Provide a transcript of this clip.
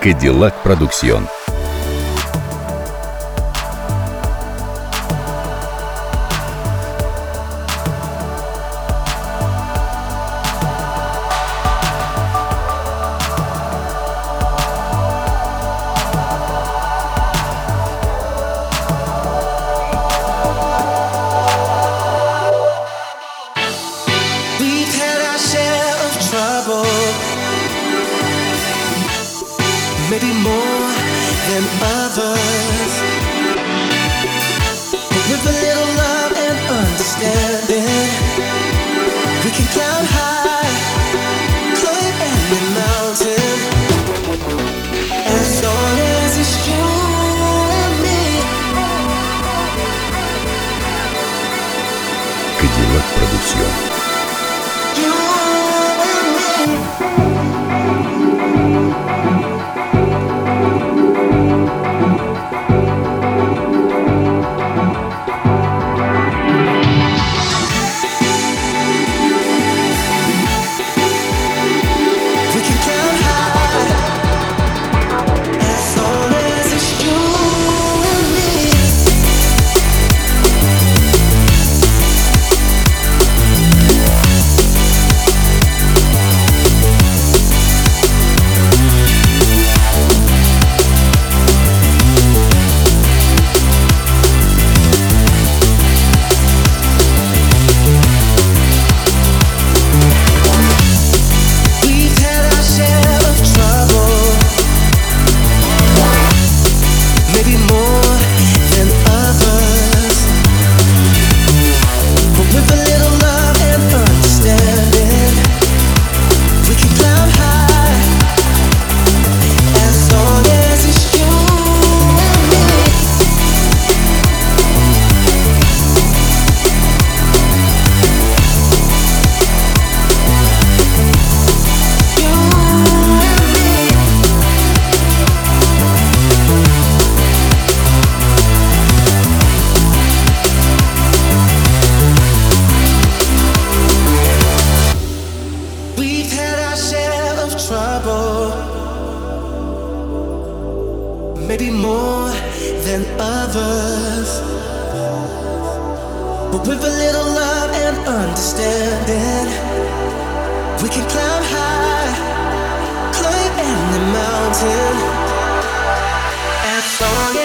Cadillac Producción. Maybe more than others, but with a little love and understanding, we can climb high, climb any mountain, as long as it's you and me. Cadillac Producción. You and me. Maybe more than others, but with a little love and understanding, we can climb high, climb any mountain, as long as